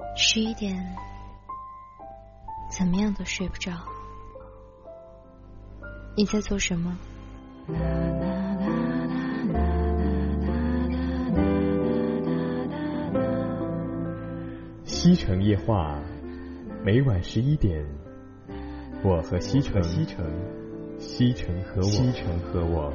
11点，怎么样都睡不着。你在做什么？ 西城夜话，每晚11点，我和西城，西城和我。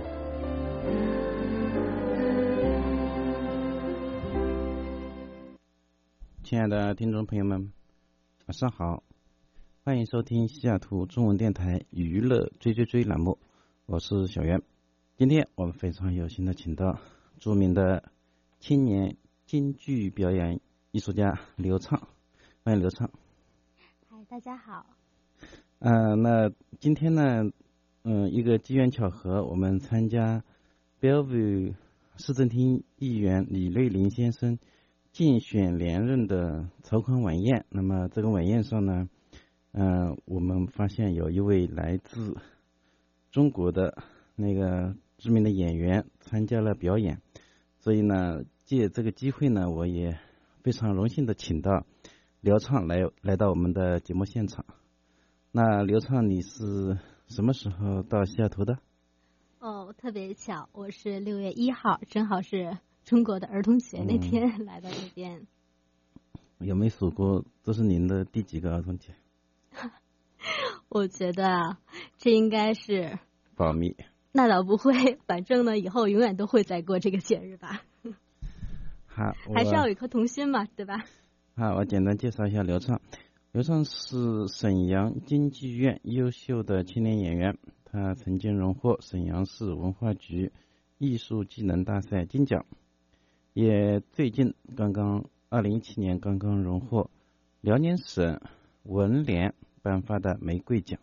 亲爱的听众朋友们，晚上好，欢迎收听西雅图中文电台娱乐追栏目，我是小袁。今天我们非常有幸的请到著名的青年京剧表演艺术家刘畅，欢迎刘畅。 嗨，大家好。 那今天呢，一个机缘巧合，我们参加 Bellevue 市政厅议员李瑞麟先生竞选连任的筹款晚宴。那么这个晚宴上呢，我们发现有一位来自中国的那个知名的演员参加了表演，所以呢，借这个机会呢，我也非常荣幸的请到刘畅来到我们的节目现场。那刘畅，你是什么时候到西雅图的？ 特别巧，我是6月1号，正好是中国的儿童节那天来到这边。 有没有数过这是您的第几个儿童节？ 我觉得这应该是保密。 那倒不会，反正呢，以后永远都会再过这个节日吧。 好， 还是要有一颗童心嘛，对吧？ 好，我简单介绍一下刘畅。刘畅是沈阳京剧院优秀的青年演员，他曾经荣获沈阳市文化局艺术技能大赛金奖，也最近2017年刚刚荣获辽宁省文联颁发的玫瑰奖。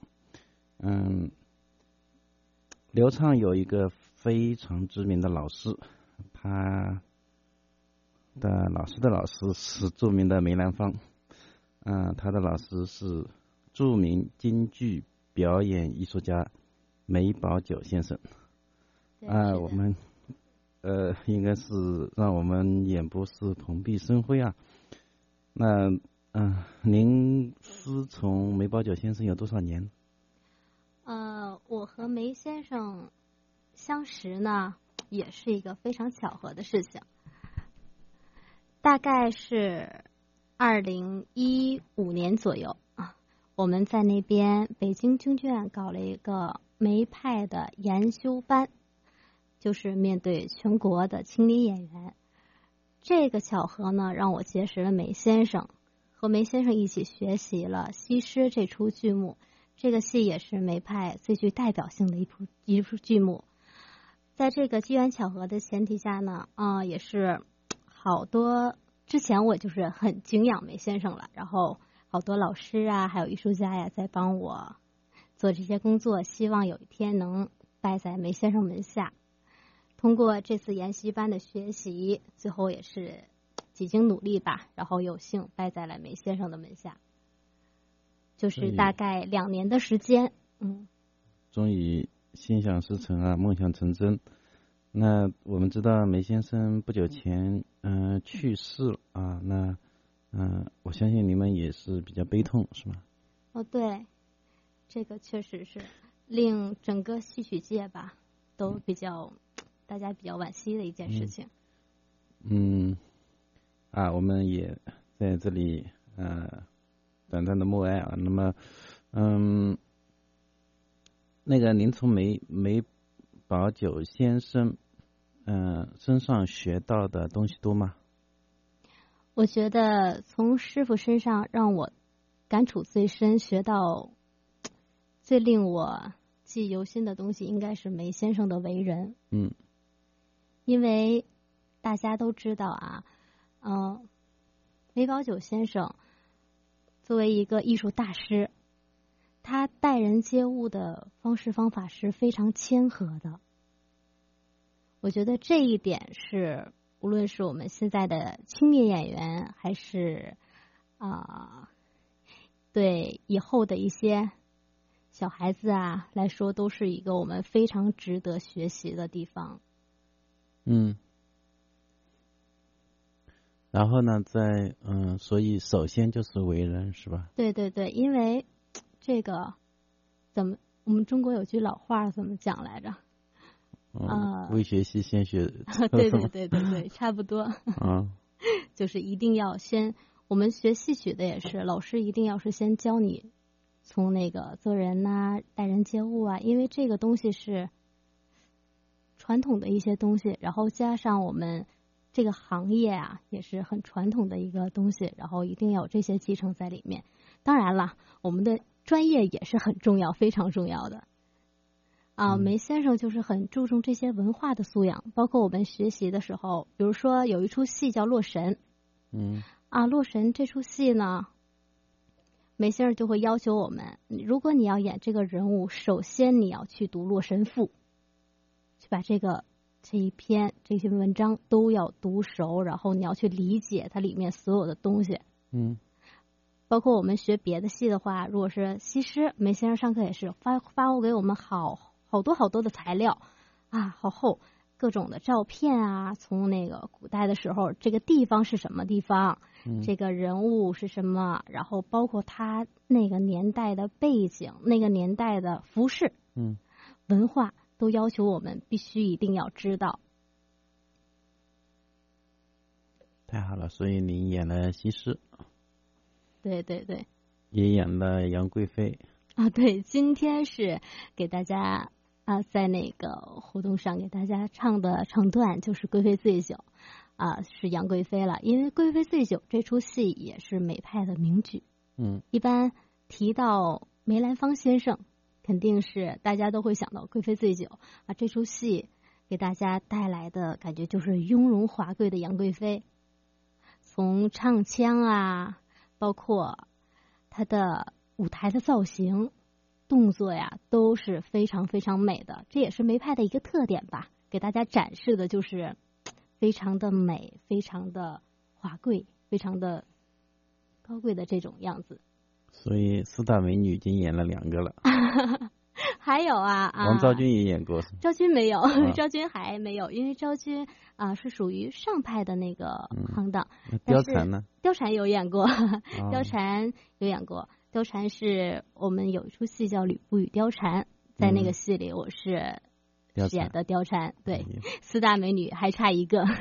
刘畅有一个非常知名的老师，他的老师是著名的梅兰芳。他的老师是著名京剧表演艺术家梅葆玖先生。我们应该是让我们演播室蓬荜生辉啊。那您师从梅葆玖先生有多少年？ 我和梅先生相识呢，也是一个非常巧合的事情。大概是2015年左右啊，我们在那边北京京剧院搞了一个梅派的研修班，就是面对全国的青年演员。这个巧合呢，让我结识了梅先生，和梅先生一起学习了《西施》这出剧目。这个戏也是梅派最具代表性的一出剧目。在这个机缘巧合的前提下呢，也是好多。之前我就是很敬仰梅先生了，然后好多老师啊，还有艺术家呀，在帮我做这些工作，希望有一天能拜在梅先生门下。通过这次研习班的学习，最后也是几经努力吧，然后有幸拜在了梅先生的门下，就是大概2年的时间。 终于心想事成啊，梦想成真。那我们知道梅先生不久前去世了啊，那我相信你们也是比较悲痛，是吗？ 对，这个确实是令整个戏曲界吧都大家比较惋惜的一件事情。 我们也在这里短暂的默哀啊。那么那个您从梅葆玖先生身上学到的东西多吗？ 我觉得从师傅身上让我感触最深，学到最令我记忆犹新的东西应该是梅先生的为人。因为大家都知道啊，梅葆玖先生作为一个艺术大师，他待人接物的方式方法是非常谦和的。我觉得这一点是无论是我们现在的青年演员，还是对以后的一些小孩子啊来说，都是一个我们非常值得学习的地方。 然后呢，所以首先就是为人，是吧？ 对对对，因为这个我们中国有句老话怎么讲来着？ 未学习先学。 对对对对对，差不多。就是一定要我们学戏曲的也是，老师一定要是先教你从那个做人呐、待人接物啊，因为这个东西是传统的一些东西，然后加上我们这个行业啊也是很传统的一个东西，然后一定要有这些继承在里面。当然了，我们的专业也是很重要，非常重要的。梅先生就是很注重这些文化的素养，包括我们学习的时候，比如说有一出戏叫《洛神》，《洛神》这出戏呢，梅先生就会要求我们，如果你要演这个人物，首先你要去读《洛神赋》，去把这些文章都要读熟，然后你要去理解它里面所有的东西。包括我们学别的戏的话，如果是西施，梅先生上课也是发给我们好多的材料好厚，各种的照片啊，从那个古代的时候，这个地方是什么地方，这个人物是什么，然后包括他那个年代的背景，那个年代的服饰，文化都要求我们必须一定要知道。 太好了，所以您演了西施。 对对对， 也演了杨贵妃。 对，今天是给大家在那个活动上给大家唱的唱段就是《贵妃醉酒》，是杨贵妃了。因为《贵妃醉酒》这出戏也是梅派的名剧。一般提到梅兰芳先生，肯定是大家都会想到《贵妃醉酒》这出戏给大家带来的感觉就是雍容华贵的杨贵妃，从唱腔包括他的舞台的造型、动作都是非常非常美的。这也是梅派的一个特点吧，给大家展示的就是非常的美、非常的华贵、非常的高贵的这种样子。 所以四大美女已经演了2个了。 还有王昭君也演过。 昭君没有，昭君还没有，因为昭君是属于上派的那个行当。 貂蝉呢？ 貂蝉有演过，貂蝉有演过。貂蝉是我们有一出戏叫《吕布与貂蝉》，在那个戏里我是演的貂蝉。对，四大美女还差一个。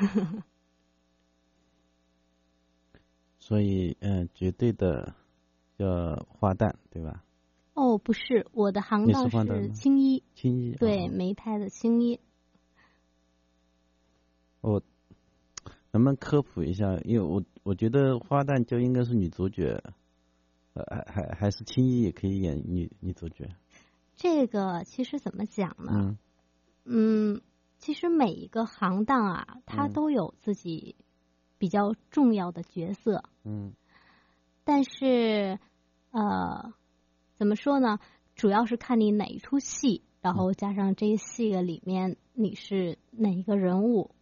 所以绝对的叫花旦，对吧？ 不是，我的行当是青衣。 青衣。 对，梅派的青衣。 能不能科普一下？因为我觉得花旦就应该是女主角，还是青衣也可以演女主角。 这个其实怎么讲呢？其实每一个行当它都有自己比较重要的角色。但是怎么说呢？主要是看你哪一出戏，然后加上这一戏里面你是哪一个人物。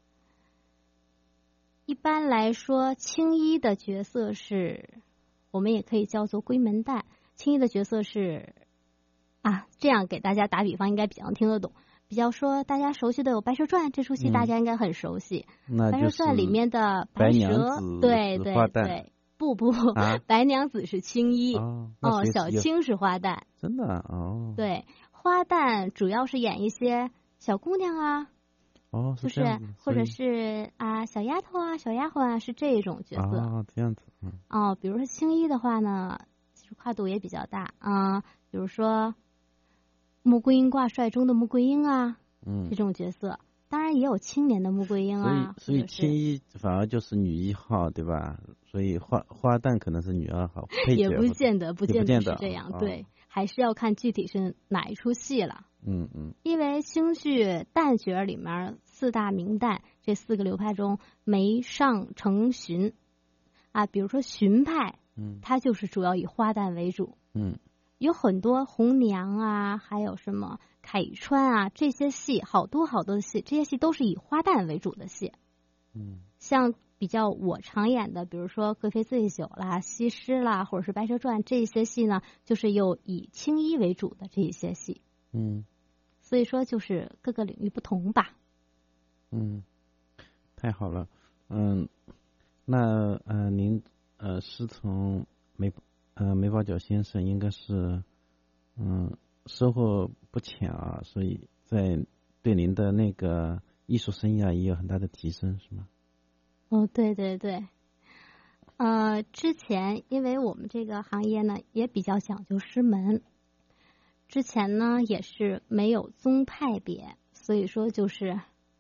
一般来说，青衣的角色我们也可以叫做闺门旦。青衣的角色是这样给大家打比方，应该比较听得懂。比较说大家熟悉的有《白蛇传》，这出戏大家应该很熟悉。白蛇传里面的白蛇，对对对。不，白娘子是青衣。小青是花旦。 真的对，花旦主要是演一些小姑娘就是或者是小丫头小丫鬟是这种角色。 这样子。 比如说青衣的话呢，其实跨度也比较大比如说穆桂英挂帅中的穆桂英这种角色。当然也有青年的穆桂英所以青衣反而就是女1号，对吧？所以花旦可能是女2号，配角也不见得是这样。对，还是要看具体是哪一出戏了。因为京剧旦角里面4大名旦，这4个流派中，梅上承荀比如说荀派，它就是主要以花旦为主。有很多红娘还有什么凯川这些戏，好多的戏，这些戏都是以花旦为主的戏。像比较我常演的，比如说《贵妃醉酒》啦、西施啦，或者是《白蛇传》这些戏呢，就是又以青衣为主的这些戏。所以说就是各个领域不同吧。 太好了。 那您师从梅葆皎先生应该是收获不浅啊，所以在对您的那个艺术生涯也有很大的提升，是吗？ 哦，对对对。之前因为我们这个行业呢也比较讲究师门，之前呢也是没有宗派别，所以说就是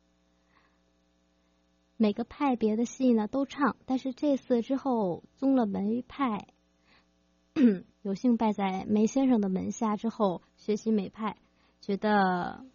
每个派别的戏呢都唱，但是这次之后宗了门派，有幸拜在梅先生的门下之后学习梅派，觉得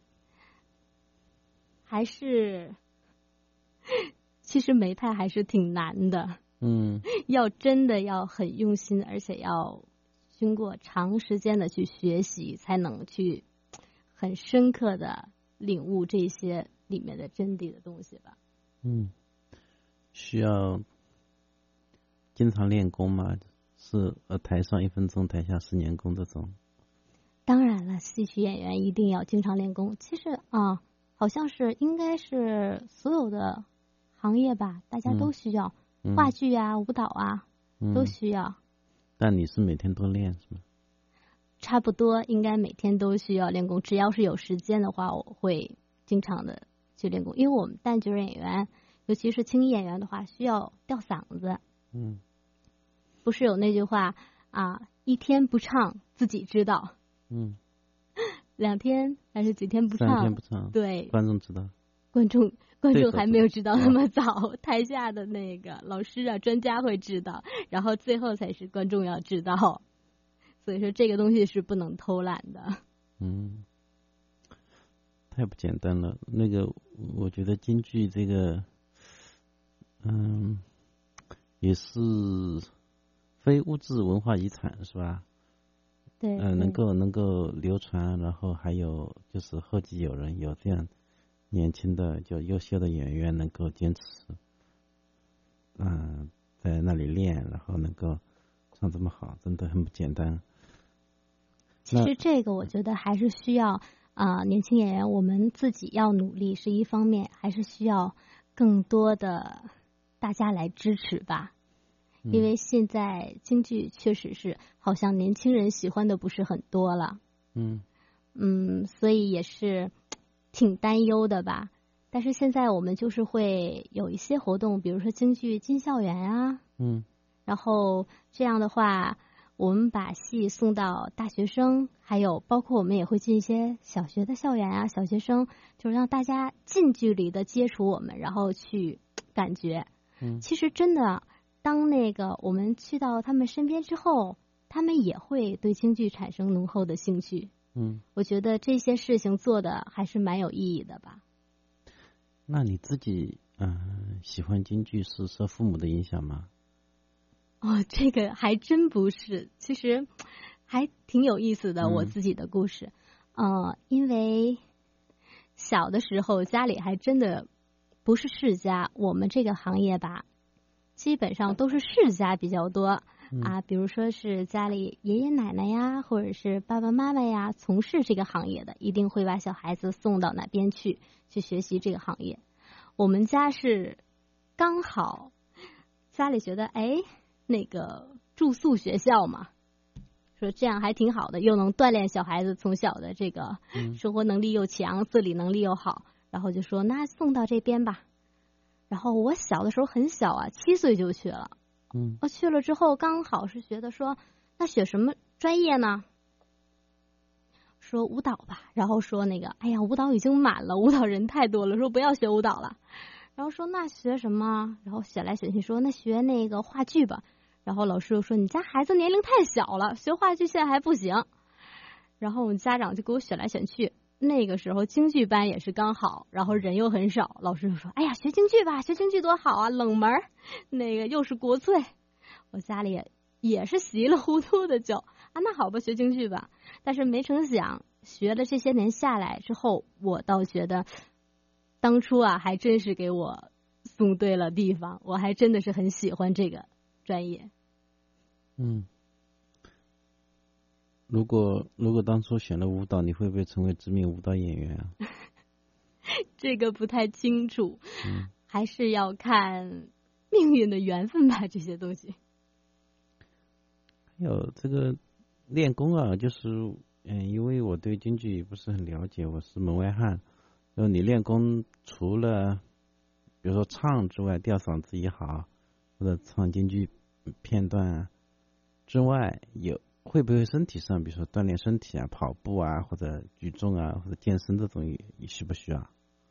还是其实梅派还是挺难的。要真的要很用心，而且要经过长时间的去学习，才能去很深刻的领悟这些里面的真谛的东西吧。 需要经常练功吗？是台上1分钟，台下10年功这种？ 当然了，戏曲演员一定要经常练功。其实好像是应该是所有的行业吧，大家都需要。话剧啊，舞蹈啊，都需要。 但你是每天都练是吗？ 差不多，应该每天都需要练功。只要是有时间的话，我会经常的去练功。因为我们旦角演员，尤其是青衣演员的话，需要吊嗓子。不是有那句话1天不唱自己知道。2天还是几天不唱？3 天不唱， 对， 观众知道。 观众还没有知道那么早，台下的那个老师啊、专家会知道，然后最后才是观众要知道。所以说这个东西是不能偷懒的。 太不简单了。那个，我觉得京剧这个，也是非物质文化遗产，是吧？ 对。 能够流传，然后还有就是后继有人，有这样年轻的就优秀的演员能够坚持，在那里练，然后能够唱这么好，真的很不简单。 其实这个我觉得还是需要年轻演员我们自己要努力是一方面，还是需要更多的大家来支持吧。因为现在京剧确实是好像年轻人喜欢的不是很多了。所以也是挺担忧的吧。但是现在我们就是会有一些活动，比如说京剧进校园啊，然后这样的话，我们把戏送到大学生，还有包括我们也会进一些小学的校园啊，小学生，就是让大家近距离的接触我们，然后去感觉。其实真的，当那个我们去到他们身边之后，他们也会对京剧产生浓厚的兴趣。我觉得这些事情做的还是蛮有意义的吧。 那你自己喜欢京剧是受父母的影响吗？ 这个还真不是，其实还挺有意思的，我自己的故事。因为小的时候家里还真的不是世家，我们这个行业吧，基本上都是世家比较多。比如说是家里爷爷奶奶呀，或者是爸爸妈妈呀，从事这个行业的，一定会把小孩子送到哪边去学习这个行业。我们家是刚好家里觉得那个住宿学校嘛，说这样还挺好的，又能锻炼小孩子从小的这个生活能力又强，自理能力又好，然后就说那送到这边吧。然后我小的时候很小7岁就去了。我去了之后刚好是觉得说那学什么专业呢，说舞蹈吧，然后说那个舞蹈已经满了，舞蹈人太多了，说不要学舞蹈了。然后说那学什么，然后选来选去说那学那个话剧吧。然后老师又说你家孩子年龄太小了，学话剧现在还不行。然后我们家长就给我选来选去，那个时候京剧班也是刚好，然后人又很少，老师就说学京剧吧，学京剧多好啊，冷门，那个又是国粹。我家里也是稀里糊涂的就那好吧，学京剧吧。但是没成想学了这些年下来之后，我倒觉得当初还真是给我送对了地方，我还真的是很喜欢这个专业。 如果当初选了舞蹈，你会不会成为知名舞蹈演员啊？ 这个不太清楚，还是要看命命运的缘分吧，这些东西。 还有这个练功啊，就是因为我对京剧不是很了解，我是门外汉。然后你练功除了比如说唱之外，吊嗓子也好，或者唱京剧片段之外，会不会身体上，比如说锻炼身体啊，跑步啊，或者举重啊，或者健身这种也需不需要？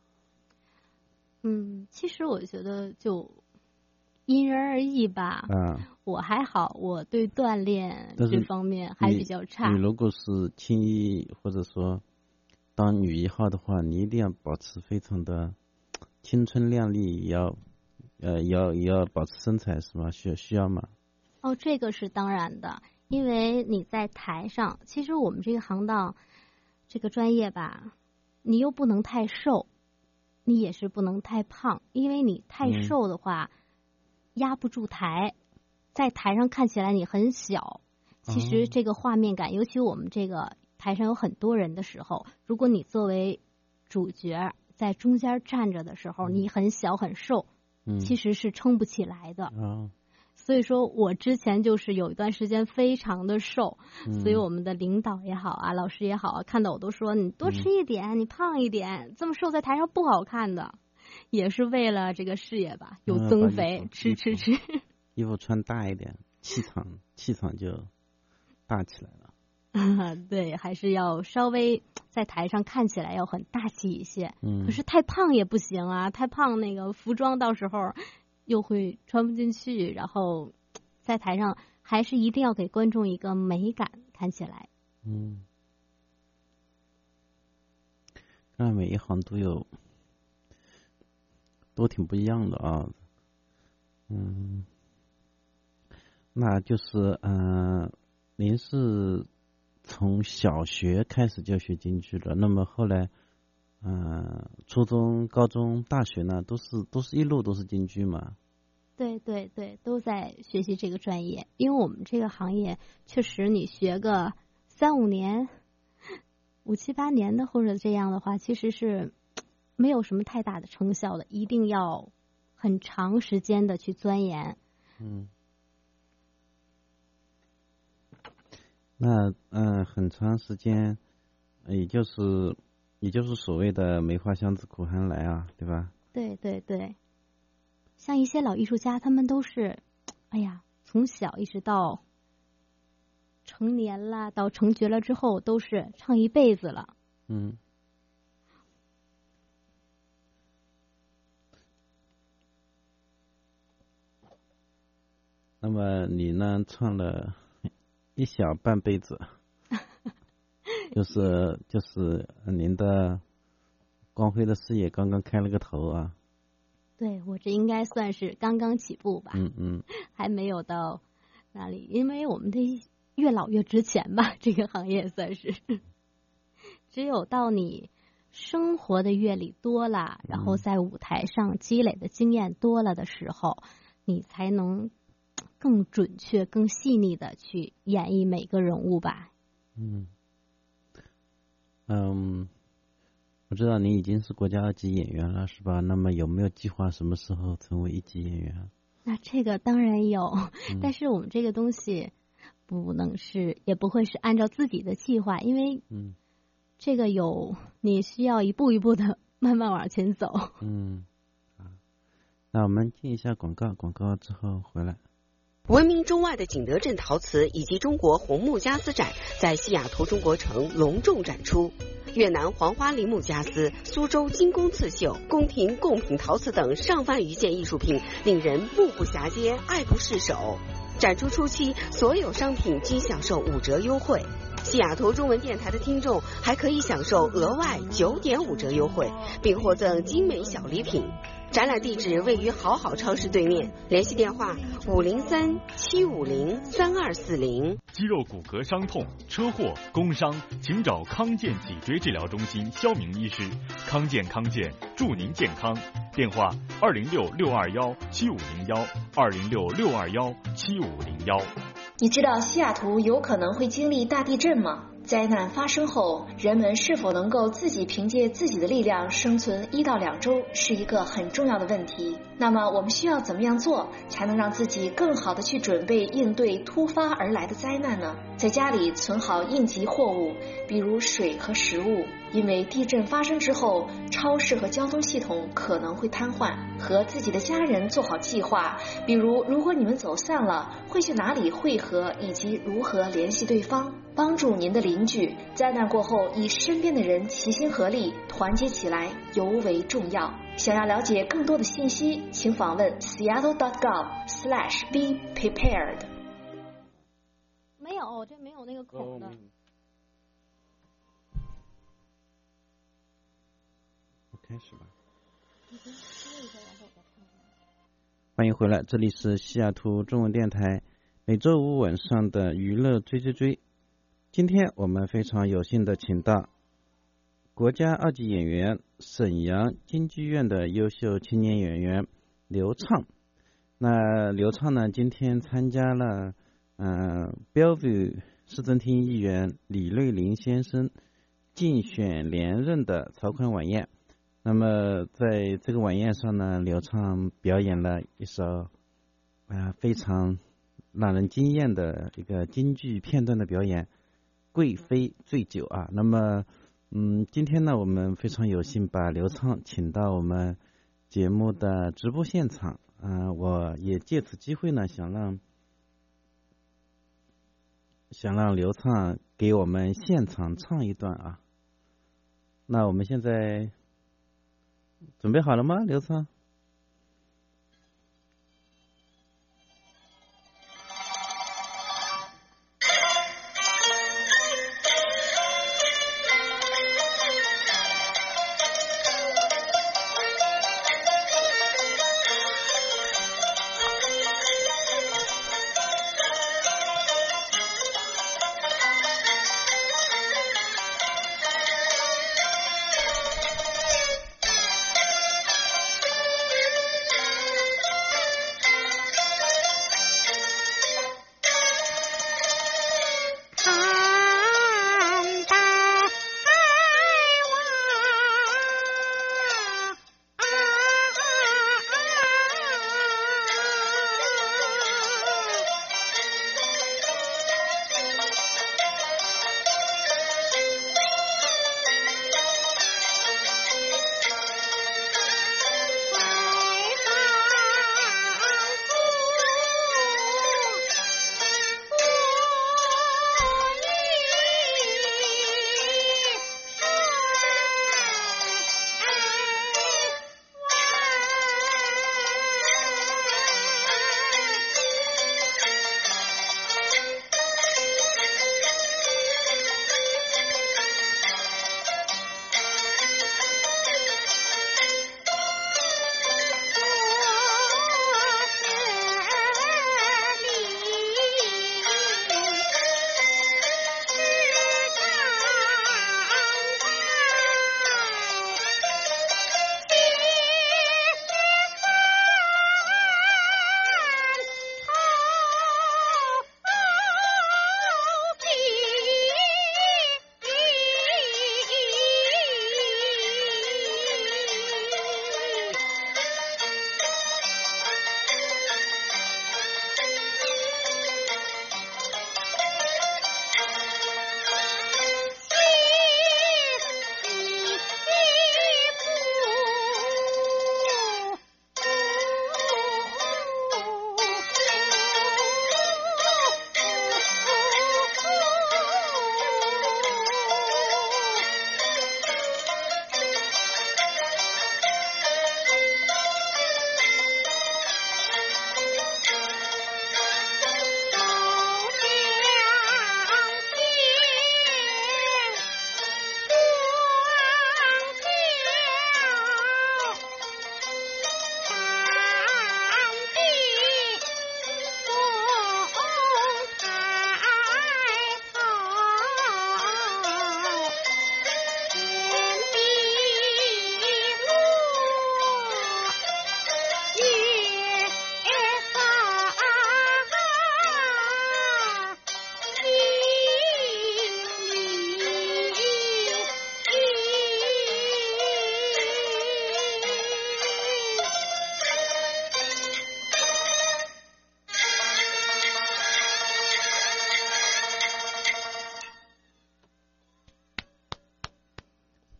其实我觉得就因人而异吧。我还好，我对锻炼这方面还比较差。 你如果是青衣或者说当女一号的话，你一定要保持非常的青春靓丽，也要保持身材，是吗？需要吗？ 哦，这个是当然的，因为你在台上，其实我们这个行当，这个专业吧，你又不能太瘦，你也是不能太胖，因为你太瘦的话，压不住台，在台上看起来你很小。其实这个画面感，尤其我们这个台上有很多人的时候，如果你作为主角在中间站着的时候，你很小很瘦，其实是撑不起来的。所以说我之前就是有一段时间非常的瘦，所以我们的领导也好啊，老师也好啊，看到我都说你多吃一点，你胖一点，这么瘦在台上不好看的，也是为了这个事业吧，有增肥，吃。 衣服穿大一点，气场就大起来了。 对，还是要稍微在台上看起来要很大气一些。可是太胖也不行啊，太胖那个服装到时候又会穿不进去，然后在台上还是一定要给观众一个美感，看起来。 看来每一行都挺不一样的啊。那就是您是从小学开始就学京剧了，那么后来初中、高中、大学呢，都是一路都是京剧嘛？ 对，都在学习这个专业，因为我们这个行业确实你学个3-5年、5-7-8年的或者这样的话，其实是没有什么太大的成效的，一定要很长时间的去钻研。 那很长时间，也就是所谓的梅花香自苦寒来啊，对吧？ 对，像一些老艺术家，他们都是，从小一直到成年了，到成绝了之后，都是唱一辈子了。 那么你呢，唱了一小半辈子，就是您的光辉的事业刚刚开了个头啊。 对，我这应该算是刚刚起步吧。还没有到那里，因为我们的越老越值钱吧，这个行业算是。只有到你生活的阅历多了，然后在舞台上积累的经验多了的时候，你才能更准确、更细腻的去演绎每个人物吧。 我知道您已经是国家2级演员了，是吧？那么有没有计划什么时候成为1级演员？ 那这个当然有，但是我们这个东西不能是，也不会是按照自己的计划，因为这个你需要一步一步的慢慢往前走。 那我们进一下广告之后回来。 闻名中外的景德镇陶瓷以及中国红木家私展在西雅图中国城隆重展出。越南黄花梨木家私、苏州精工刺绣、宫廷贡品陶瓷等上万余件艺术品，令人目不暇接，爱不释手。展出初期，所有商品均享受5折优惠。西雅图中文电台的听众还可以享受额外9.5折优惠，并获赠精美小礼品。展览地址位于好好超市对面，联系电话503-750-3240。 肌肉骨骼伤痛、车祸、工伤，请找康健脊椎治疗中心肖明医师。康健祝您健康。电话206-621-7501，206-621-7501。 你知道西雅图有可能会经历大地震吗？ 灾难发生后，人们是否能够自己凭借自己的力量生存1到2周，是一个很重要的问题。那么我们需要怎么样做，才能让自己更好的去准备应对突发而来的灾难呢？在家里存好应急货物，比如水和食物，因为地震发生之后，超市和交通系统可能会瘫痪。和自己的家人做好计划，比如如果你们走散了，会去哪里汇合，以及如何联系对方。帮助您的邻居，灾难过后与身边的人齐心合力，团结起来尤为重要。想要了解更多的信息，请访问 seattle.gov/be prepared。 没有，这没有那个孔的。 我开始吧。欢迎回来，这里是西雅图中文电台，每周五晚上的娱乐追追追。今天我们非常有幸的请到国家2级演员、沈阳京剧院的优秀青年演员刘畅。那刘畅呢，今天参加了Bellevue 市政厅议员李瑞麟先生竞选连任的筹款晚宴。那么在这个晚宴上呢，刘畅表演了一首非常让人惊艳的一个京剧片段的表演，贵妃醉酒啊。那么今天呢，我们非常有幸把刘畅请到我们节目的直播现场我也借此机会呢，想让刘畅给我们现场唱一段啊。那我们现在准备好了吗，刘畅？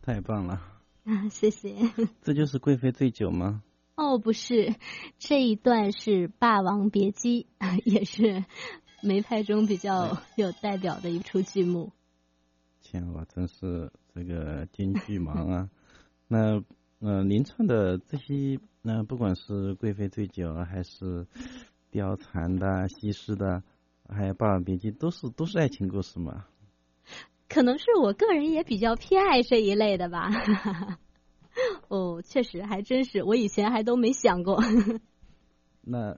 太棒了啊！谢谢。 这就是贵妃醉酒吗？ 哦，不是，这一段是《霸王别姬》，也是梅派中比较有代表的一出剧目。 天啊，真是这个京剧盲啊！那您唱的这些，不管是贵妃醉酒还是貂蝉的、西施的，还有《霸王别姬》，都是爱情故事嘛？ 可能是我个人也比较偏爱这一类的吧。哦，确实还真是，我以前还都没想过。 那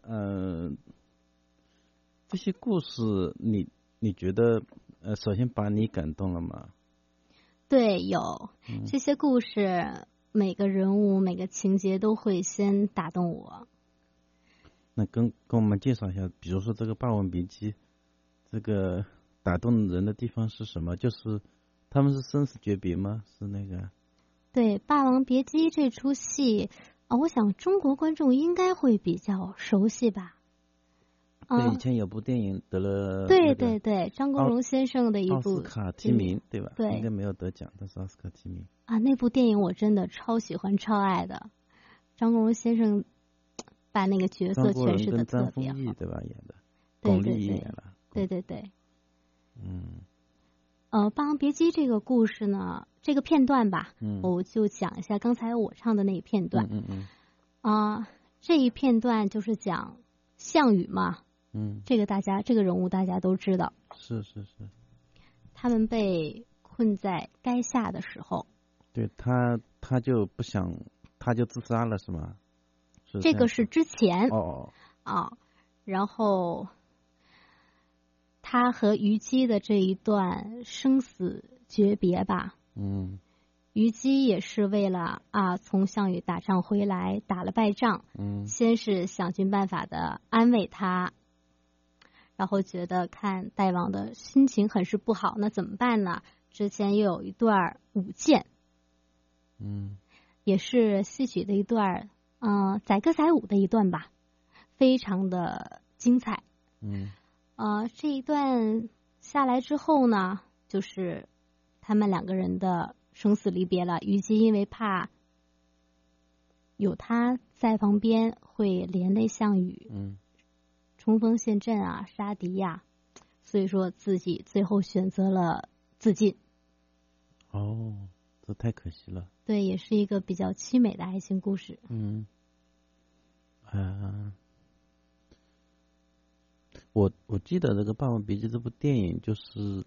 这些故事你觉得首先把你感动了吗？ 对，有这些故事，每个人物每个情节都会先打动我。 那跟我们介绍一下，比如说这个《霸王别姬》，这个打动人的地方是什么？就是他们是生死诀别吗？是那个？ 对，《霸王别姬》这出戏我想中国观众应该会比较熟悉吧。 对，以前有部电影得了， 对，张国荣先生的一部奥斯卡提名，对吧？ 对， 应该没有得奖，但是奥斯卡提名啊。那部电影我真的超喜欢、超爱的。张国荣先生把那个角色诠释的特别好， 张丰毅对吧？演的， 对巩俐演了， 对。霸王别姬这个故事呢，这个片段吧，我就讲一下刚才我唱的那一片段。这一片段就是讲项羽嘛。这个人物大家都知道。 是。 他们被困在垓下的时候， 对他就不想，他就自杀了，是吗？ 这个是之前然后他和虞姬的这一段生死诀别吧。虞姬也是为了从项羽打仗回来，打了败仗，先是想尽办法的安慰他，然后觉得看大王的心情很是不好，那怎么办呢？之前又有一段舞剑，也是戏曲的一段载歌载舞的一段吧，非常的精彩。这一段下来之后呢，就是他们两个人的生死离别了。虞姬因为怕有他在旁边会连累项羽，冲锋陷阵杀敌所以说自己最后选择了自尽。 这太可惜了。 对，也是一个比较凄美的爱情故事。 我记得这个《霸王别姬》这部电影，就是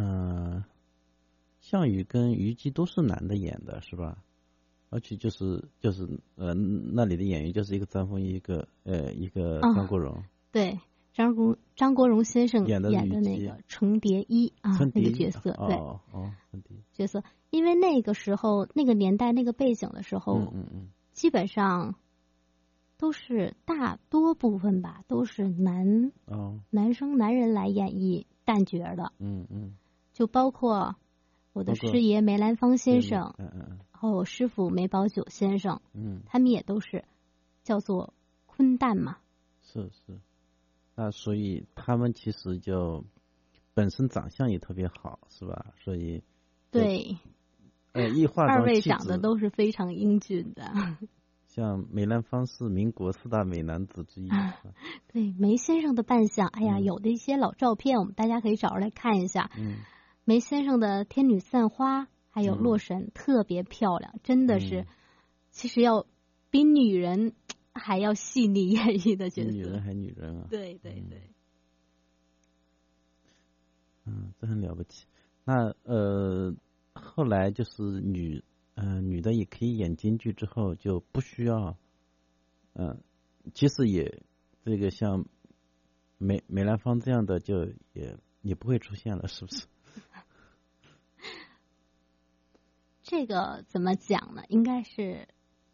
项羽跟虞姬都是男的演的，是吧？而且就是那里的演员就是一个张丰毅，一个张国荣。 对，张国荣先生演的那个程蝶衣那个角色，对，角色，因为那个时候那个年代那个背景的时候，基本上都是大多部分吧，都是男人来演绎旦角的。就包括我的师爷梅兰芳先生，然后我师傅梅葆玖先生，他们也都是叫做昆旦嘛。 是。那所以他们其实就本身长相也特别好，是吧？所以对， 一化妆二位长得都是非常英俊的。 像梅兰芳是民国4大美男子之一。 对，梅先生的扮相，有的一些老照片，我们大家可以找出来看一下。梅先生的天女散花还有洛神特别漂亮，真的是，其实要比女人还要细腻演绎的角色。 女人还女人啊。 对。 这很了不起。那后来就是女的也可以演京剧之后就不需要，其实也这个像梅兰芳这样的就也不会出现了，是不是？ 这个怎么讲呢？应该是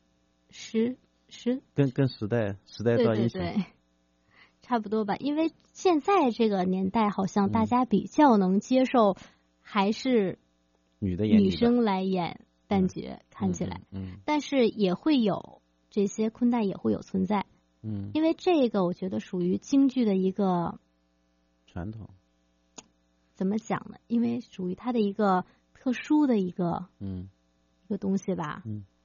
跟时代到影响， 对，差不多吧。因为现在这个年代，好像大家比较能接受，还是女生来演旦角，看起来。但是也会有这些昆旦也会有存在。因为这个我觉得属于京剧的一个传统。 怎么讲呢？因为属于它的一个特殊的一个个东西吧。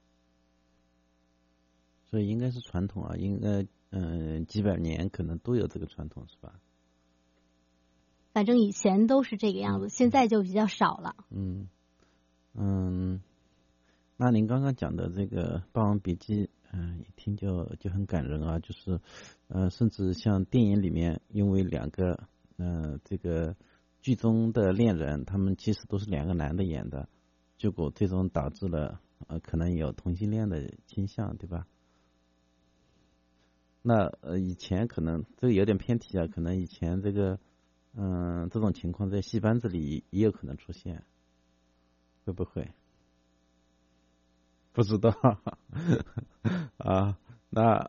所以应该是传统啊，应该几百年可能都有这个传统，是吧？ 反正以前都是这个样子，现在就比较少了。 那您刚刚讲的这个《霸王别姬》，一听就很感人啊，就是甚至像电影里面，因为两个这个剧中的恋人，他们其实都是两个男的演的，结果最终导致了可能有同性恋的倾向，对吧？那以前可能这个有点偏题啊，可能以前这个这种情况在戏班子里也有可能出现，会不会？不知道啊。那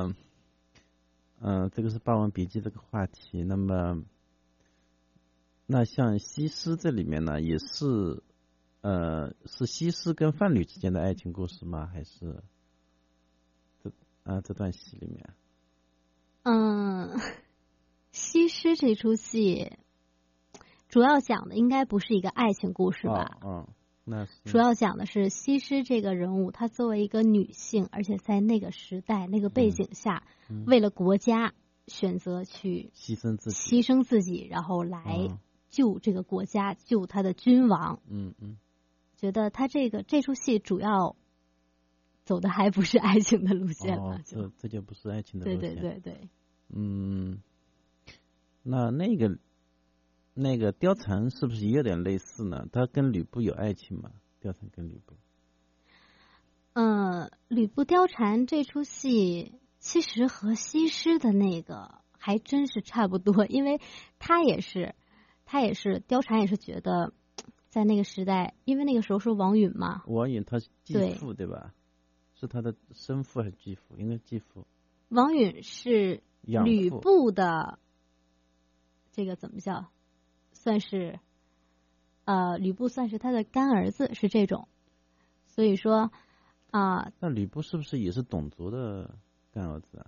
这个是《霸王别姬》这个话题。那么，那像西施这里面呢，也是是西施跟范蠡之间的爱情故事吗？还是这段戏里面？ 西施这出戏主要讲的应该不是一个爱情故事吧？ 那是主要讲的是西施这个人物，她作为一个女性，而且在那个时代、那个背景下，为了国家选择去牺牲自己， 然后来救这个国家，救她的君王。觉得她这出戏主要走的还不是爱情的路线了， 这就不是爱情的路线。 对。 那个貂蝉是不是也有点类似呢？他跟吕布有爱情吗？貂蝉跟吕布？ 吕布貂蝉这出戏其实和西施的那个还真是差不多，因为他也是貂蝉也是觉得在那个时代，因为那个时候是王允嘛。 王允他是继父对吧？是他的生父还是继父？应该继父。 王允是吕布的这个怎么叫？算是吕布算是他的干儿子，是这种。所以说那吕布是不是也是董卓的干儿子啊？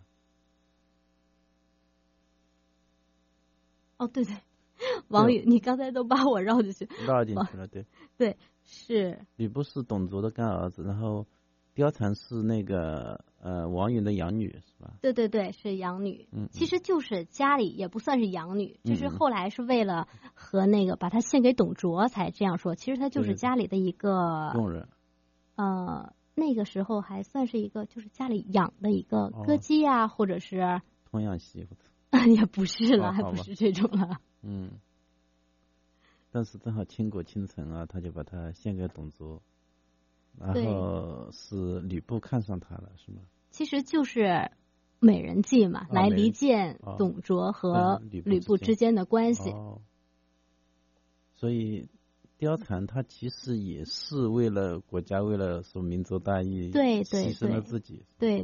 对，王允，你刚才都把我绕进去了，对，是吕布是董卓的干儿子，然后貂蝉是那个王允的养女是吧？ 对，是养女。其实就是家里也不算是养女，就是后来是为了和那个把她献给董卓才这样说。其实她就是家里的一个佣人。 那个时候还算是一个就是家里养的一个歌姬啊，或者是童养媳妇。 也不是了，还不是这种了。 但是正好倾国倾城啊，他就把她献给董卓。然后是吕布看上他了，是吗？ 其实就是美人计嘛，来离间董卓和吕布之间的关系。 所以貂蝉她其实也是为了国家，为了什么民族大义， 对， 牺牲了自己。 对。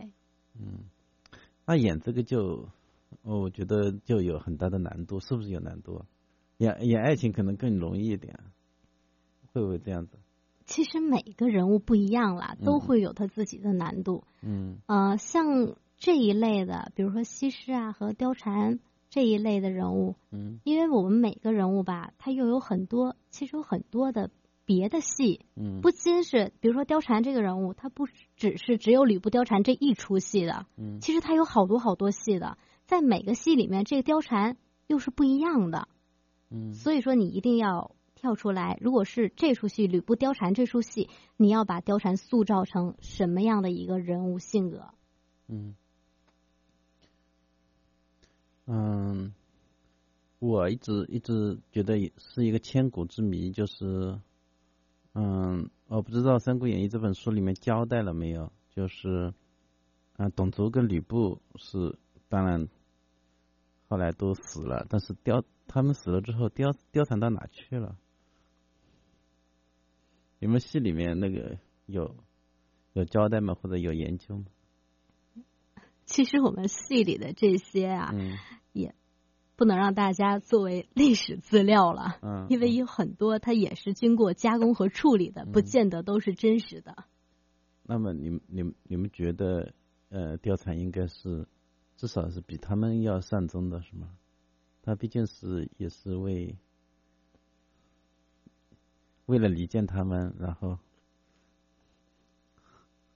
那演这个我觉得就有很大的难度，是不是有难度？演爱情可能更容易一点，会不会这样子？ 其实每个人物不一样啦，都会有他自己的难度。像这一类的，比如说西施啊和貂蝉这一类的人物，因为我们每个人物吧，他又有其实有很多的别的戏，不仅是比如说貂蝉这个人物，他不只有吕布貂蝉这一出戏的，其实他有好多好多戏的，在每个戏里面，这个貂蝉又是不一样的。所以说你一定要跳出来，如果是这出戏吕布貂蝉这出戏，你要把貂蝉塑造成什么样的一个人物性格？ 我一直觉得是一个千古之谜，就是我不知道《三国演义》这本书里面交代了没有，就是董卓跟吕布是当然后来都死了，但是他们死了之后，貂蝉到哪去了？你们戏里面那个有交代吗？或者有研究吗？ 其实我们戏里的这些也不能让大家作为历史资料了，因为有很多它也是经过加工和处理的，不见得都是真实的。 那么你们觉得貂蝉应该是至少是比他们要善终的是吗？他毕竟也是为了离间他们，然后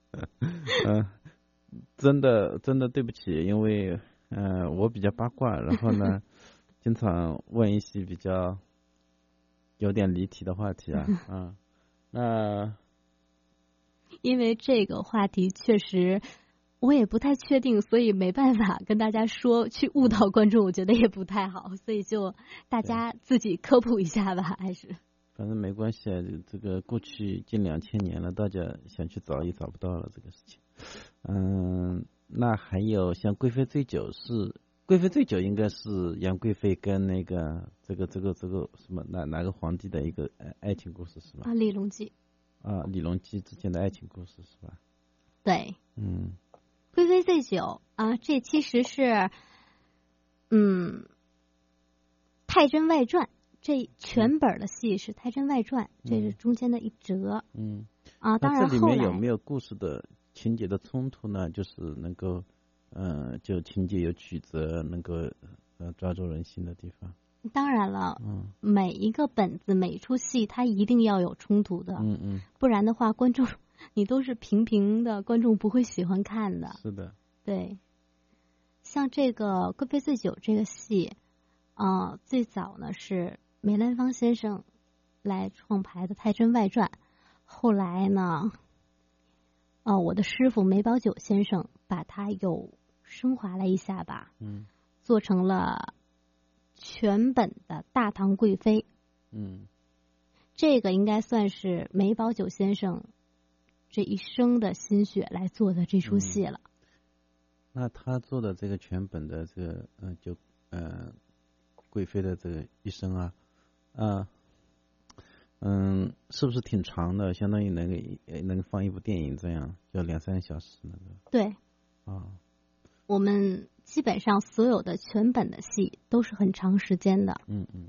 真的对不起，因为我比较八卦，然后呢，经常问一些比较有点离题的话题啊，那因为这个话题确实我也不太确定，所以没办法跟大家说，去误导观众，我觉得也不太好，所以就大家自己科普一下吧，还是。 反正没关系啊，这个过去近2000年了，大家想去找也找不到了这个事情。那还有像贵妃醉酒应该是杨贵妃跟那个这个什么哪个皇帝的一个爱情故事是吧？ 李隆基。 李隆基之间的爱情故事是吧？ 对。贵妃醉酒这其实是《太真外传》。这全本的戏是《太真外传》，这是中间的一折。当然这里面有没有故事的情节的冲突呢？就是能够，就情节有曲折，能够抓住人心的地方。 当然了，每一个本子、每一出戏，它一定要有冲突的。不然的话，观众你都是平平的，观众不会喜欢看的。 是的。 对。像这个《贵妃醉酒》这个戏，最早呢是梅兰芳先生来创排的《太真外传》，后来呢，我的师傅梅葆玖先生把它又升华了一下吧，做成了全本的《大唐贵妃》。这个应该算是梅葆玖先生这一生的心血来做的这出戏了。 那他做的这个全本的这个贵妃的这个一生是不是挺长的？相当于能放一部电影这样，要2-3小时那个。 对。我们基本上所有的全本的戏都是很长时间的。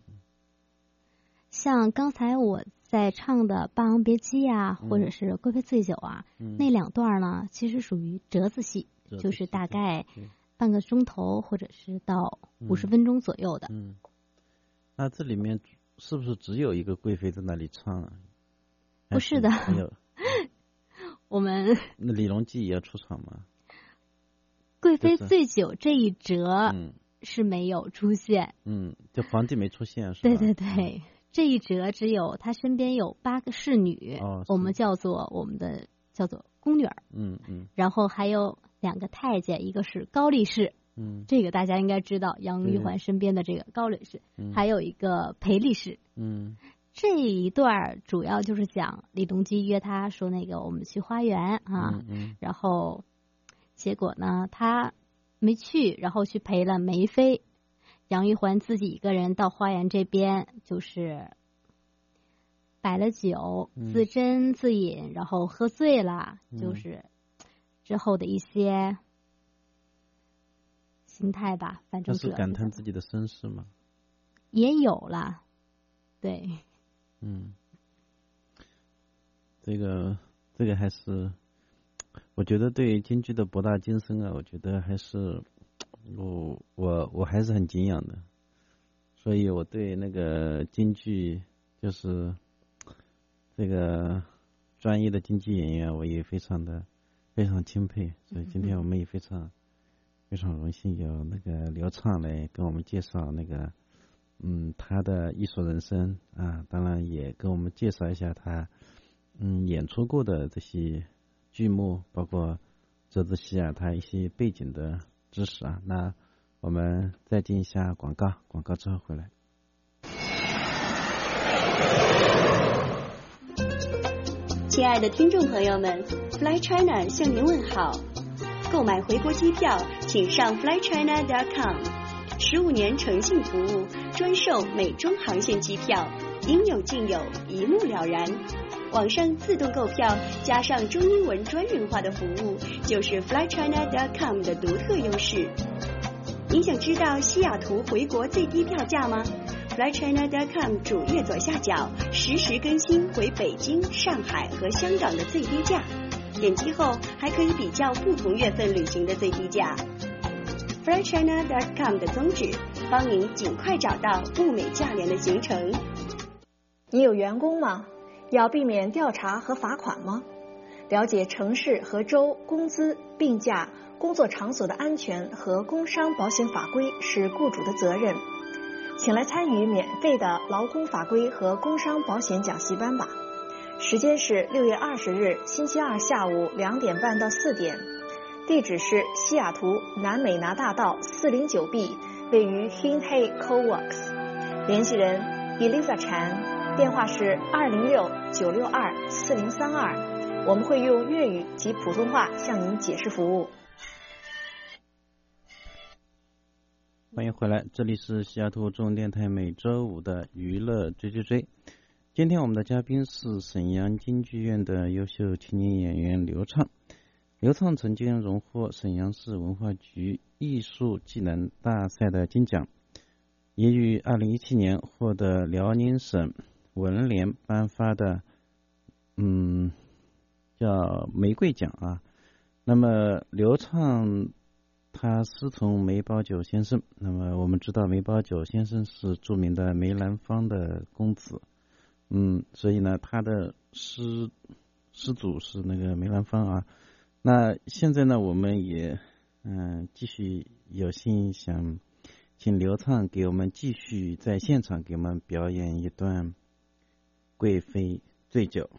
像刚才我在唱的《霸王别姬》或者是《贵妃醉酒》那2段呢，其实属于折子戏，就是大概半个钟头或者是到50分钟左右的。 那这里面是不是只有一个贵妃在那里唱？ 不是的。我们那李隆基也要出场吗？ 贵妃醉酒这一折是没有出现。 就皇帝没出现是吧？ 对。这一折只有他身边有8个侍女，我们叫做宫女儿。然后还有2个太监，一个是高力士。这个大家应该知道，杨玉环身边的这个高力士，还有一个裴力士。这一段主要就是讲李隆基约他说那个我们去花园然后结果呢他没去，然后去陪了梅妃。杨玉环自己一个人到花园这边，就是摆了酒，自斟自饮，然后喝醉了，就是之后的一些心态吧。反正是感叹自己的身世吗？ 也有了，对。 这个还是，我觉得对京剧的博大精深我觉得还是。我还是很敬仰的，所以我对那个京剧就是这个专业的京剧演员，我也非常钦佩。所以今天我们也非常荣幸有那个刘畅来跟我们介绍那个他的艺术人生当然也跟我们介绍一下他演出过的这些剧目，包括折子戏他一些背景的知识那我们再进一下广告之后回来。 亲爱的听众朋友们 ，Fly China 向您问好。购买回国机票，请上 flychina.com。15年诚信服务，专售美中航线机票，应有尽有，一目了然。网上自动购票，加上中英文专人化的服务，就是 flychina.com 的独特优势。您想知道西雅图回国最低票价吗？ flychina.com 主页左下角实时更新回北京、上海和香港的最低价，点击后还可以比较不同月份旅行的最低价。flychina.com 的宗旨，帮您尽快找到物美价廉的行程。 你有员工吗？要避免调查和罚款吗？ 了解城市和州工资、病假、工作场所的安全和工伤保险法规是雇主的责任。请来参与免费的劳工法规和工伤保险讲习班吧。时间是6月20日星期二下午2点半到4点。地址是西雅图南美拿大道409B，位于 Hindhey Coworks。联系人 Eliza Chan， 电话是206-962-4032。我们会用粤语及普通话向您解释服务。 欢迎回来，这里是西雅图中文电台每周五的娱乐追追追。今天我们的嘉宾是沈阳京剧院的优秀青年演员刘畅。刘畅曾经荣获沈阳市文化局艺术技能大赛的金奖，也于2017年获得辽宁省文联颁发的叫玫瑰奖啊。那么刘畅他师从梅葆玖先生，那么我们知道梅葆玖先生是著名的梅兰芳的公子，所以呢他的师祖是那个梅兰芳啊。那现在呢我们也继续有幸想请刘畅给我们继续在现场给我们表演一段贵妃醉酒。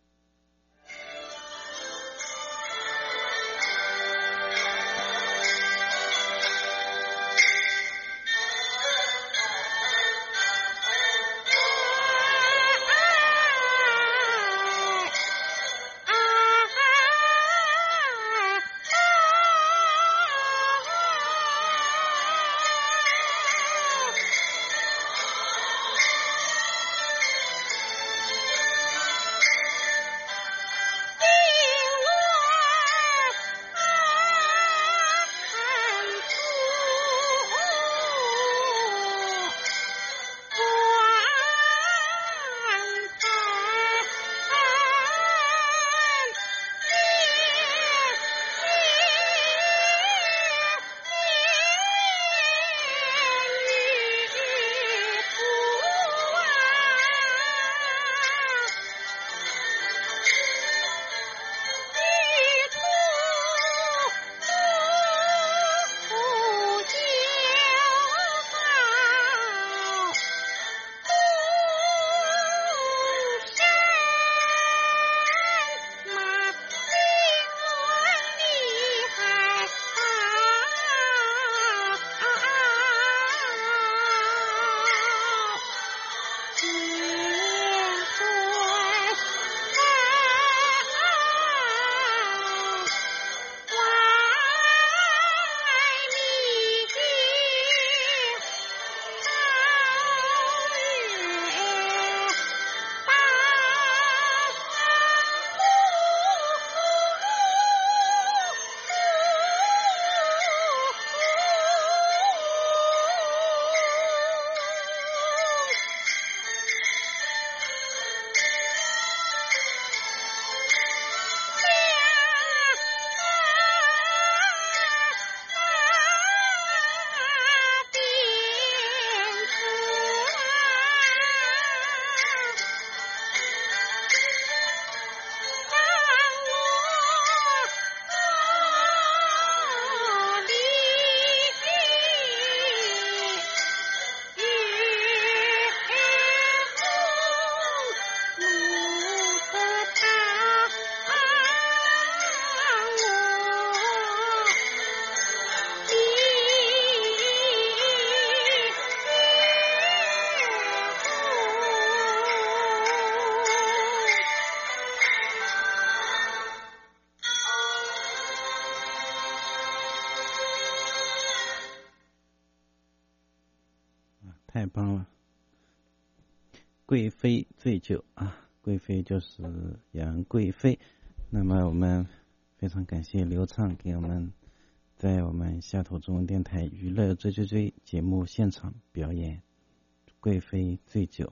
太棒了！贵妃醉酒啊，贵妃就是杨贵妃。那么我们非常感谢刘畅给我们在我们下头中文电台娱乐追追追节目现场表演贵妃醉酒。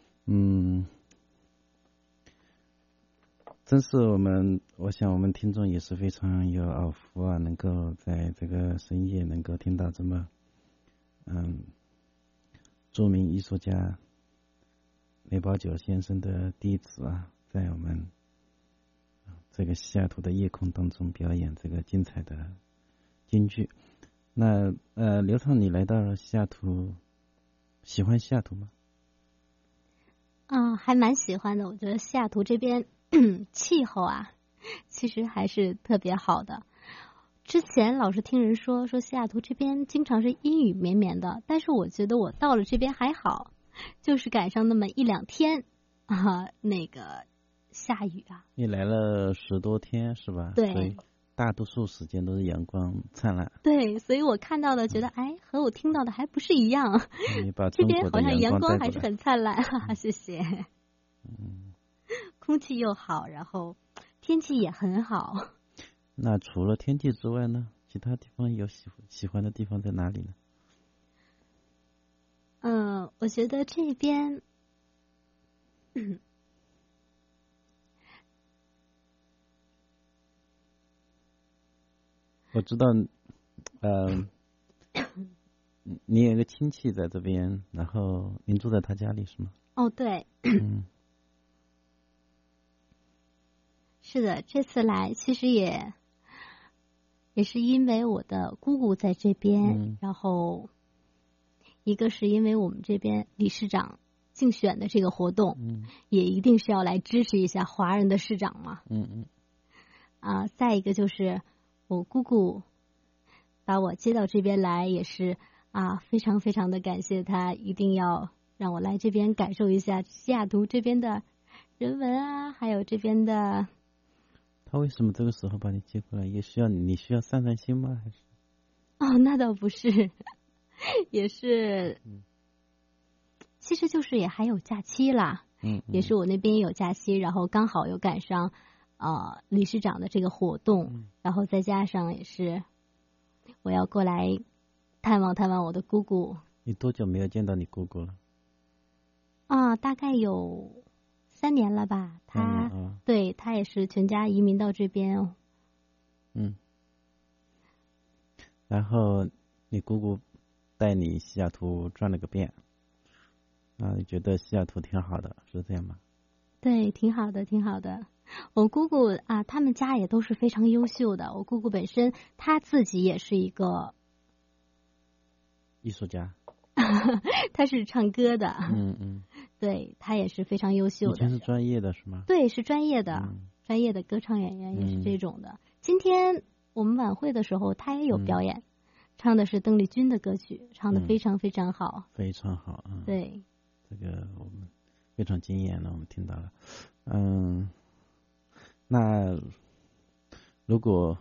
真是我想我们听众也是非常有耳福啊，能够在这个深夜能够听到这么著名艺术家梅葆玖先生的弟子啊，在我们这个西雅图的夜空当中表演这个精彩的京剧。那刘畅，你来到西雅图，喜欢西雅图吗？ 还蛮喜欢的。我觉得西雅图这边气候啊，其实还是特别好的。之前老是听人说西雅图这边经常是阴雨绵绵的，但是我觉得我到了这边还好，就是赶上那么1-2天那个下雨啊。 你来了10多天是吧？ 对， 所以大多数时间都是阳光灿烂。 对，所以我看到的觉得和我听到的还不是一样。 你把这边好像阳光还是很很灿烂，谢谢。空气又好，然后天气也很好。 那除了天气之外呢，其他地方有喜欢的地方在哪里呢？ 我觉得这边， 我知道，你有一个亲戚在这边，然后您住在他家里是吗？ 哦，对。是的，这次来其实也是因为我的姑姑在这边，然后一个是因为我们这边理事长竞选的这个活动，也一定是要来支持一下华人的市长嘛。再一个就是我姑姑把我接到这边来，也是非常非常的感谢他，一定要让我来这边感受一下西雅图这边的人文啊，还有这边的。 他为什么这个时候把你接过来？也需要你需要散散心吗？还是？ 那倒不是，也是，其实就是也还有假期啦。也是我那边有假期，然后刚好又赶上理事长的这个活动，然后再加上也是我要过来探望探望我的姑姑。 你多久没有见到你姑姑了？ 大概有3年了吧。对，他也是全家移民到这边。 然后你姑姑带你西雅图转了个遍，你觉得西雅图挺好的，是这样吗？ 对，挺好的，挺好的。我姑姑他们家也都是非常优秀的。我姑姑本身她自己也是一个艺术家， 她是唱歌的。对，她也是非常优秀的。 以前是专业的是吗？ 对，是专业的，专业的歌唱演员也是这种的。今天我们晚会的时候，她也有表演，唱的是邓丽君的歌曲，唱的非常非常好， 非常好。 对， 这个我们非常惊艳了，我们听到了。那如果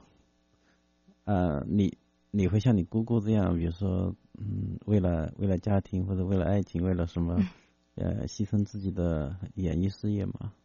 你会像你姑姑这样，比如说为了家庭或者为了爱情，为了什么牺牲自己的演艺事业吗？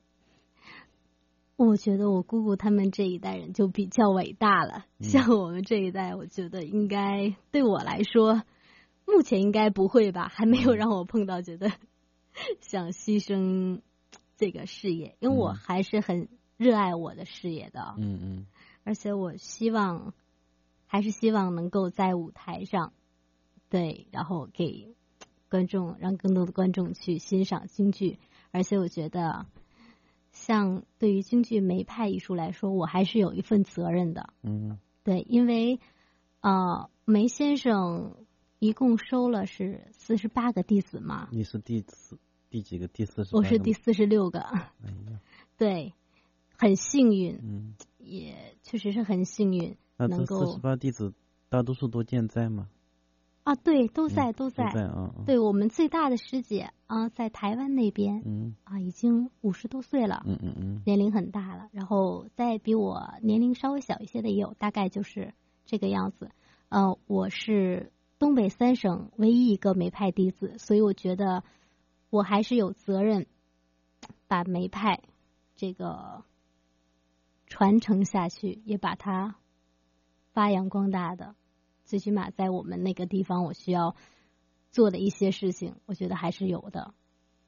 我觉得我姑姑他们这一代人就比较伟大了，像我们这一代，我觉得应该对我来说，目前应该不会吧，还没有让我碰到觉得想牺牲这个事业，因为我还是很热爱我的事业的。而且我还是希望能够在舞台上，对，然后给观众，让更多的观众去欣赏京剧。而且我觉得像对于京剧梅派艺术来说，我还是有一份责任的。对，因为梅先生一共收了是48个弟子嘛。 你是第几个？第48个？ 我是第46个。对，很幸运，也确实是很幸运。 那这48弟子大多数都健在吗？ 对，都在。对，我们最大的师姐在台湾那边，已经50多岁了，年龄很大了。然后再比我年龄稍微小一些的也有，大概就是这个样子。我是东北3省唯一一个梅派弟子，所以我觉得我还是有责任把梅派这个传承下去，也把它发扬光大的。最起码在我们那个地方，我需要做的一些事情，我觉得还是有的。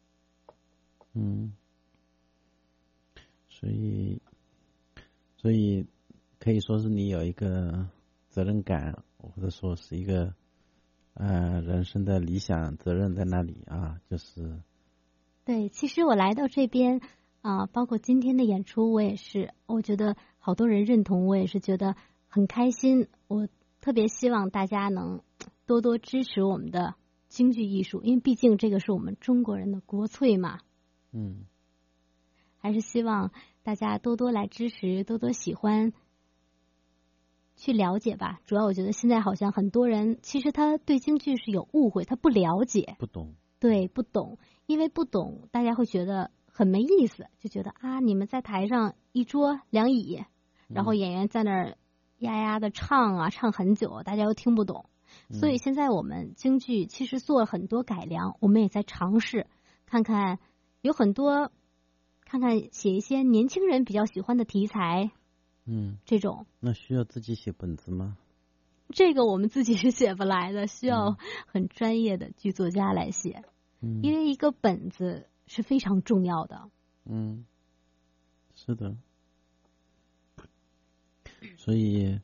所以可以说是你有一个责任感，或者说是一个人生的理想责任在那里啊，就是。 对，其实我来到这边包括今天的演出，我也是，我觉得好多人认同，我也是觉得很开心。我特别希望大家能多多支持我们的京剧艺术，因为毕竟这个是我们中国人的国粹嘛。还是希望大家多多来支持，多多喜欢，去了解吧。主要我觉得现在好像很多人其实他对京剧是有误会，他不了解， 不懂。 对，不懂，因为不懂，大家会觉得很没意思，就觉得啊，你们在台上一桌两椅，然后演员在那儿呀呀的唱啊，唱很久，大家又听不懂。所以现在我们京剧其实做了很多改良，我们也在尝试，看看有很多，看看写一些年轻人比较喜欢的题材，这种。 那需要自己写本子吗？ 这个我们自己是写不来的，需要很专业的剧作家来写，因为一个本子是非常重要的。 是的。所以，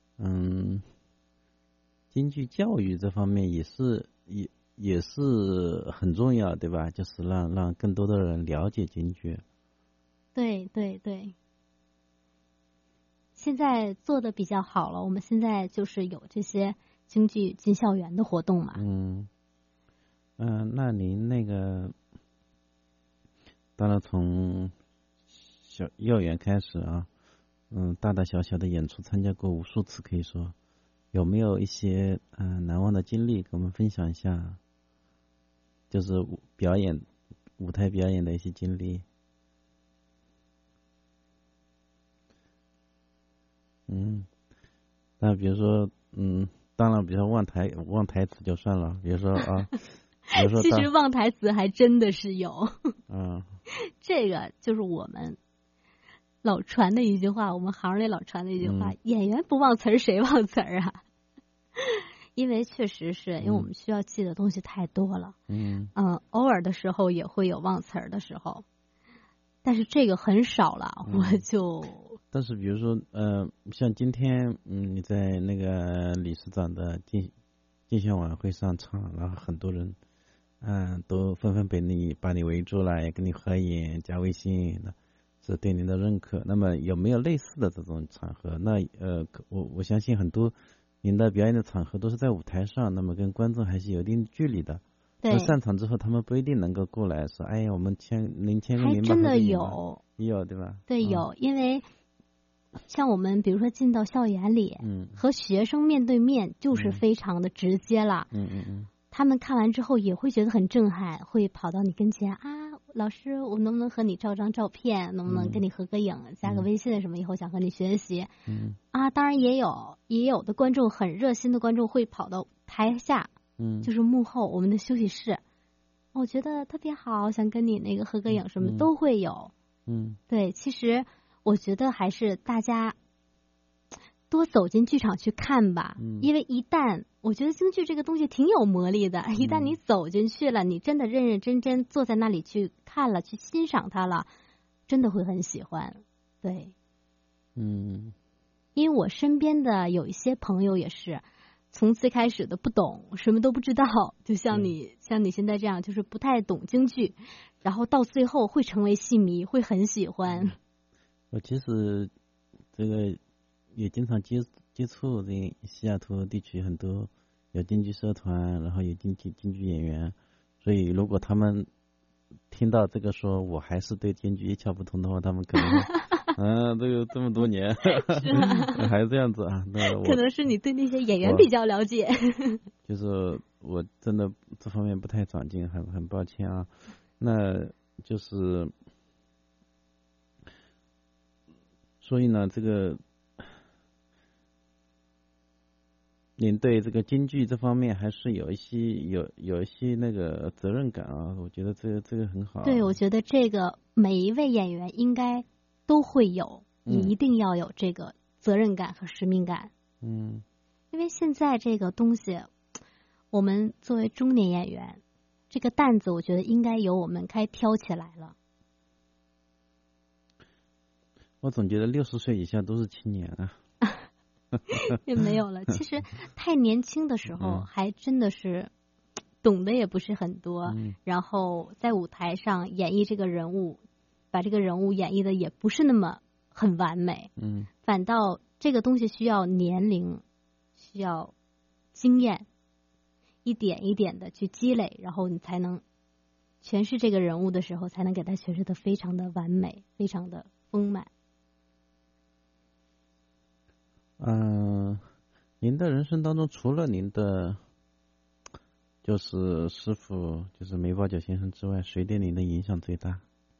京剧教育这方面也是很重要，对吧？就是让更多的人了解京剧。 对对对。现在做的比较好了，我们现在就是有这些京剧进校园的活动嘛。 那您那个，当然从幼儿园开始啊，大大小小的演出参加过无数次，可以说，有没有一些难忘的经历跟我们分享一下？就是舞台表演的一些经历。那比如说，当然，比如说忘台词就算了，比如说啊，比如说其实忘台词还真的是有。这个就是我们老传的一句话，我们行里老传的一句话：演员不忘词儿，谁忘词儿啊？因为确实是因为我们需要记的东西太多了。偶尔的时候也会有忘词儿的时候，但是这个很少了，我就。 但是比如说，像今天，你在那个理事长的竞选晚会上唱，然后很多人，都纷纷把你围住了，也跟你合影、加微信的，是对您的认可。那么有没有类似的这种场合？那我相信很多您的表演的场合都是在舞台上，那么跟观众还是有一定距离的。 对。 上场之后，他们不一定能够过来说：“哎呀，我们签个名吧。” 还真的有， 对吧？ 对，有，因为。像我们比如说进到校园里，和学生面对面就是非常的直接了。他们看完之后也会觉得很震撼，会跑到你跟前啊，老师，我能不能和你照张照片？能不能跟你合个影？加个微信什么？以后想和你学习。当然也有的观众很热心的观众会跑到台下，就是幕后我们的休息室，我觉得特别好，想跟你那个合个影，什么都会有。对，其实。我觉得还是大家多走进剧场去看吧，因为我觉得京剧这个东西挺有魔力的，一旦你走进去了，你真的认认真真坐在那里去看了，去欣赏它了，真的会很喜欢。对，因为我身边的有一些朋友也是从最开始的不懂，什么都不知道，就像你现在这样，就是不太懂京剧，然后到最后会成为戏迷，会很喜欢。 我其实这个也经常接触这西雅图地区很多有京剧社团，然后有京剧演员，所以如果他们听到这个说我还是对京剧一窍不通的话，他们可能都有这么多年还是这样子啊。 可能是你对那些演员比较了解。 就是我真的这方面不太长进，很抱歉啊。那就是。所以呢，这个您对这个京剧这方面还是有一些那个责任感啊，我觉得这个很好。 对，我觉得这个每一位演员应该都会有，也一定要有这个责任感和使命感。因为现在这个东西，我们作为中年演员，这个担子我觉得应该由我们该挑起来了。 我总觉得60岁以下都是青年啊。 也没有了，其实太年轻的时候还真的是懂得也不是很多，然后在舞台上演绎这个人物把这个人物演绎的也不是那么很完美，反倒这个东西需要年龄，需要经验，一点一点的去积累，然后你才能诠释这个人物的时候，才能给他诠释的非常的完美，非常的丰满。 您的人生当中，除了您的就是师傅，就是梅葆玖先生之外，谁对您的影响最大？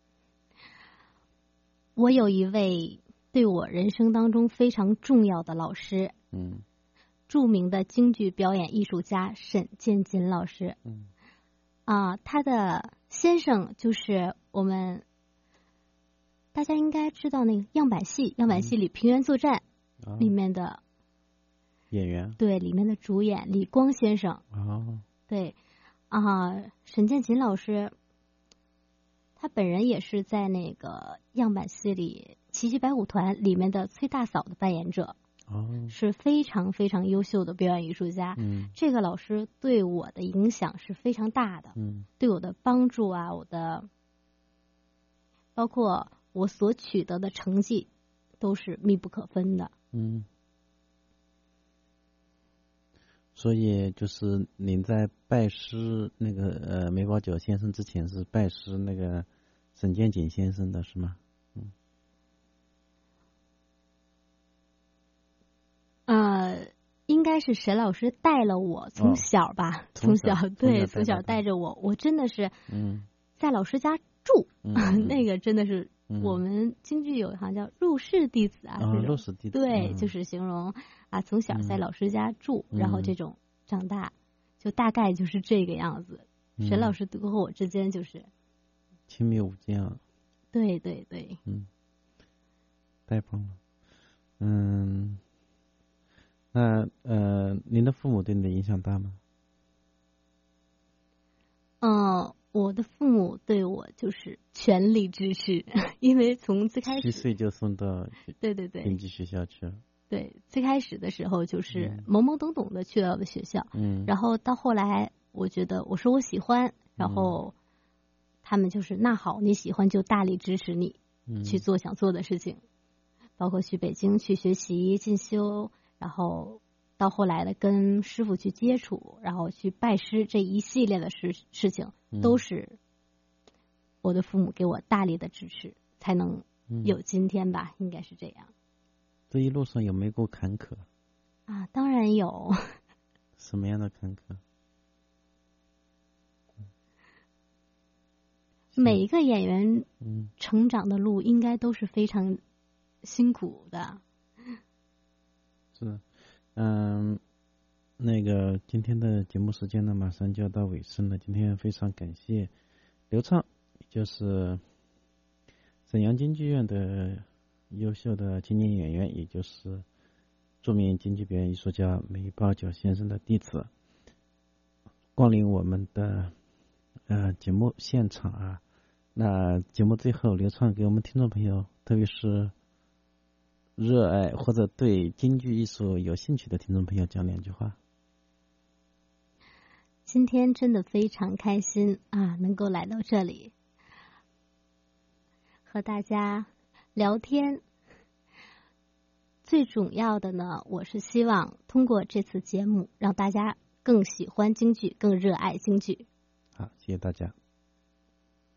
我有一位对我人生当中非常重要的老师，著名的京剧表演艺术家沈建锦老师。他的先生就是我们大家应该知道那个样板戏里《平原作战》里面的演员， 对，里面的主演李光先生。对，沈建锦老师，他本人也是在那个样板戏里《奇袭白虎团》里面的崔大嫂的扮演者，是非常非常优秀的表演艺术家。这个老师对我的影响是非常大的，对我的帮助啊，包括我所取得的成绩，都是密不可分的。 所以就是您在拜师那个梅葆玖先生之前，是拜师那个沈建锦先生的是吗？ 应该是沈老师带了我，从小吧，从小带着我，我真的是在老师家住，那个真的是我们京剧有一行叫入室弟子啊， 入室弟子， 对，就是形容从小在老师家住，然后这种长大，就大概就是这个样子。沈老师和我之间就是亲密无间啊。 对对对， 太棒了。那您的父母对你的影响大吗？ 我的父母对我就是全力支持，因为从最开始7 岁就送到对京剧学校去了。 对，最开始的时候就是懵懵懂懂的去到了学校，然后到后来我觉得我说我喜欢，然后他们就是那好，你喜欢就大力支持你去做想做的事情，包括去北京去学习进修，然后到后来的跟师傅去接触，然后去拜师，这一系列的事情都是我的父母给我大力的支持，才能有今天吧，应该是这样。 这一路上有没有过坎坷？ 当然有。 什么样的坎坷？ 每一个演员成长的路应该都是非常辛苦的。 是，那个今天的节目时间呢，马上就要到尾声了。今天非常感谢刘畅，就是沈阳京剧院的优秀的青年演员，也就是著名京剧表演艺术家梅葆玖先生的弟子，光临我们的节目现场啊。那节目最后，刘畅给我们听众朋友，特别是热爱或者对京剧艺术有兴趣的听众朋友讲2句话。 今天真的非常开心能够来到这里和大家聊天。最主要的呢，我是希望通过这次节目让大家更喜欢京剧，更热爱京剧。 好，谢谢大家。